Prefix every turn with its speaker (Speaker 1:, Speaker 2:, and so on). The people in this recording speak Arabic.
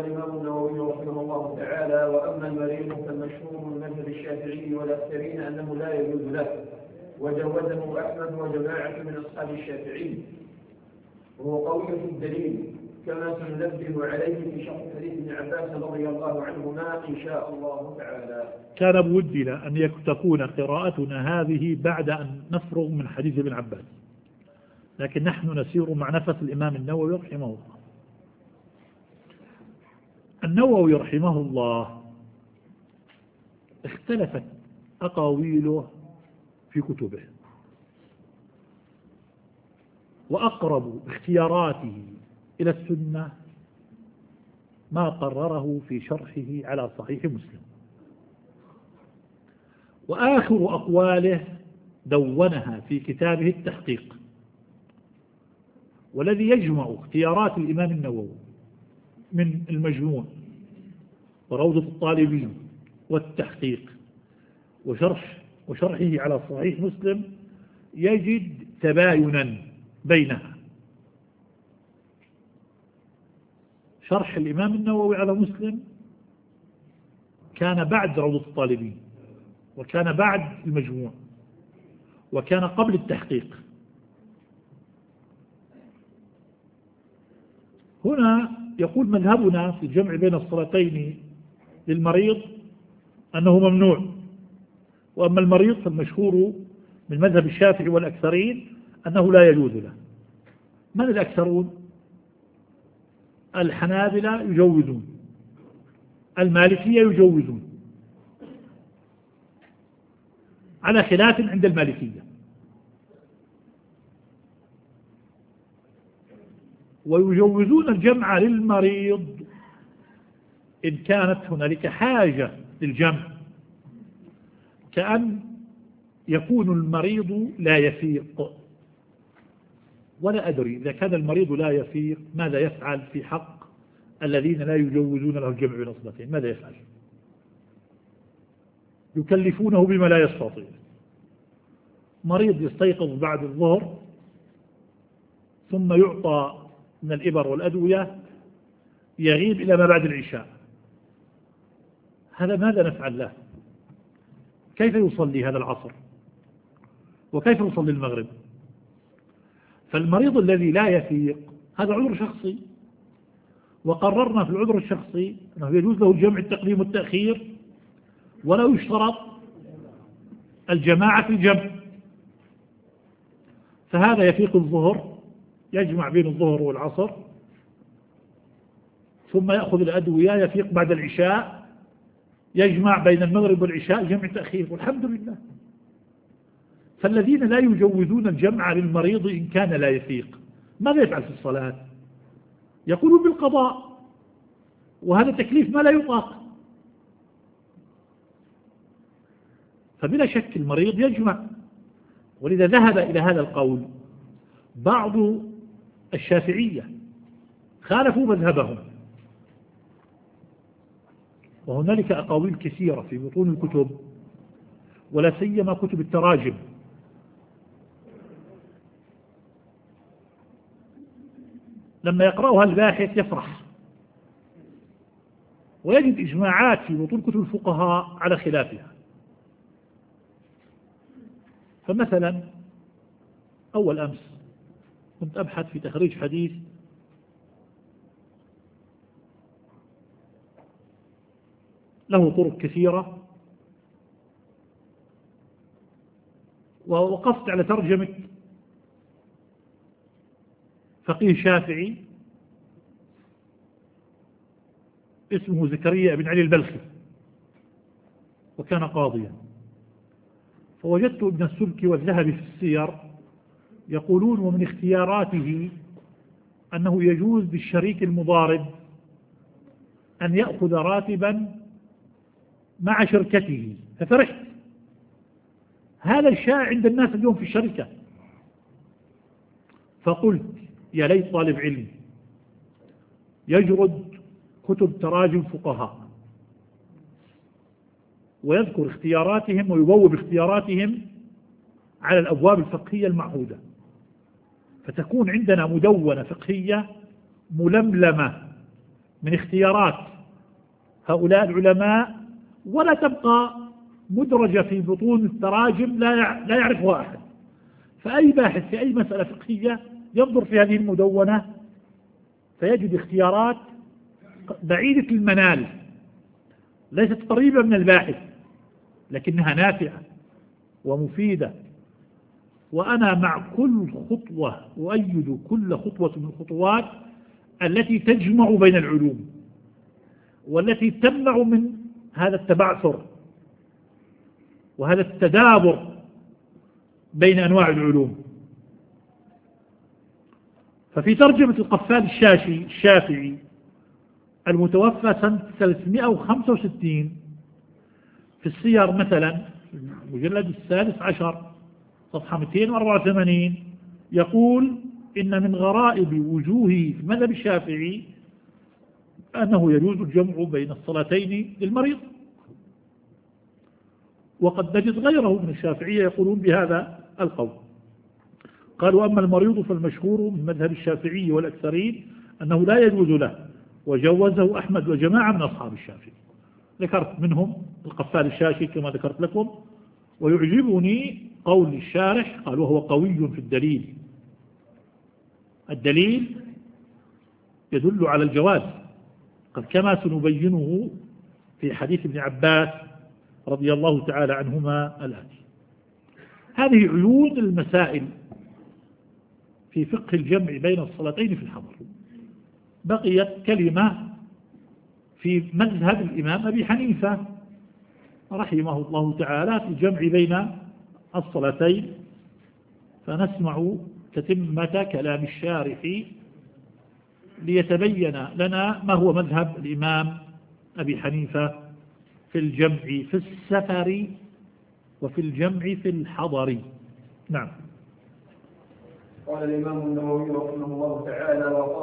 Speaker 1: الإمام النووي رحمه الله تعالى: وأما المريض فالمشهور من مذهب الشافعي والأكثرين أنه لا يجوز له، وجوزه أحمد وجماعة من أصحاب الشافعي، وهو قوي في الدليل، كما سننبه عليه في شرح حديث ابن عباس رضي الله عنهما إن شاء الله تعالى.
Speaker 2: كان بودنا أن تكون قراءتنا هذه بعد أن نفرغ من حديث ابن عباس، لكن نحن نسير مع نفس الإمام النووي رحمه الله. النووي رحمه الله اختلفت أقاويله في كتبه، وأقرب اختياراته إلى السنة ما قرره في شرحه على صحيح مسلم، وآخر أقواله دونها في كتابه التحقيق، والذي يجمع اختيارات الإمام النووي من المجموع وروضة الطالبين والتحقيق وشرحه على صحيح مسلم يجد تباينا بينها. شرح الإمام النووي على مسلم كان بعد روضة الطالبين، وكان بعد المجموع، وكان قبل التحقيق. هنا يقول مذهبنا في الجمع بين الصلاتين للمريض أنه ممنوع، وأما المريض فالمشهور من مذهب الشافعي والأكثرين أنه لا يجوز له. من الأكثرون؟ الحنابلة يجوزون، المالكية يجوزون، على خلاف عند المالكية، ويجوزون الجمع للمريض إن كانت هنالك حاجة للجمع، كأن يكون المريض لا يفيق، ولا أدري إذا كان المريض لا يفيق ماذا يفعل في حق الذين لا يجوزون له الجمع بين الصلاتين؟ ماذا يفعل؟ يكلفونه بما لا يستطيع. مريض يستيقظ بعد الظهر ثم يعطى من الإبر والأدوية يغيب إلى ما بعد العشاء، هذا ماذا نفعل له؟ كيف يصلي هذا العصر؟ وكيف يصلي المغرب؟ فالمريض الذي لا يفيق هذا عذر شخصي، وقررنا في العذر الشخصي أنه يجوز له الجمع التقديم والتأخير، ولا يشترط الجماعة في الجمع. فهذا يفيق الظهر يجمع بين الظهر والعصر، ثم يأخذ الأدوية يفيق بعد العشاء يجمع بين المغرب والعشاء جمع تأخير، والحمد لله. فالذين لا يجوزون الجمع للمريض إن كان لا يفيق ماذا يفعل في الصلاة؟ يقولون بالقضاء، وهذا تكليف ما لا يطاق. فبلا شك المريض يجمع، ولذا ذهب إلى هذا القول بعض الشافعية، خالفوا مذهبهم، وهنالك أقاويل كثيرة في بطون الكتب، ولا سيما كتب التراجم. لما يقرأها الباحث يفرح، ويجد إجماعات في بطون كتب الفقهاء على خلافها. فمثلا أول أمس كنت أبحث في تخريج حديث له طرق كثيرة، ووقفت على ترجمة فقيه شافعي اسمه زكريا بن علي البلخي، وكان قاضيا. فوجدت ابن السلكي والذهبي في السير يقولون ومن اختياراته أنه يجوز للشريك المضارب أن يأخذ راتبا مع شركته. ففرحت، هذا الشائع عند الناس اليوم في الشركة. فقلت يا ليت طالب علم يجرد كتب تراجم فقهاء ويذكر اختياراتهم ويبوب اختياراتهم على الأبواب الفقهية المعهودة، فتكون عندنا مدونة فقهية ململمة من اختيارات هؤلاء العلماء، ولا تبقى مدرجة في بطون التراجم لا يعرفها أحد. فأي باحث في أي مسألة فقهية ينظر في هذه المدونة فيجد اختيارات بعيدة المنال، ليست قريبة من الباحث، لكنها نافعة ومفيدة. وأنا مع كل خطوة أؤيد كل خطوة من الخطوات التي تجمع بين العلوم والتي تمنع من هذا التبعثر وهذا التدابر بين أنواع العلوم. ففي ترجمة القفال الشافعي المتوفى سنة 365 في السير مثلا المجلد 13 صفحة 284 يقول: إن من غرائب وجوه في المذهب الشافعي أنه يجوز الجمع بين الصلاتين للمريض. وقد نجد غيره من الشافعية يقولون بهذا القول. قالوا: أما المريض فالمشهور من مذهب الشافعي والأكثرين أنه لا يجوز له، وجوزه أحمد وجماعة من أصحاب الشافعي. ذكرت منهم القفال الشاشي كما ذكرت لكم. ويعجبني قول الشارح، قال: وهو قوي في الدليل. الدليل يدل على الجواز كما سنبينه في حديث ابن عباس رضي الله تعالى عنهما الآتي. هذه عيون المسائل في فقه الجمع بين الصلاتين في الحضر. بقيت كلمة في مذهب الإمام أبي حنيفة رحمه الله تعالى في الجمع بين الصلاتين، فنسمع تتمة كلام الشارح ليتبين لنا ما هو مذهب الإمام أبي حنيفة في الجمع في السفر وفي الجمع في الحضر. نعم.
Speaker 1: قال الإمام النووي رحمه الله تعالى: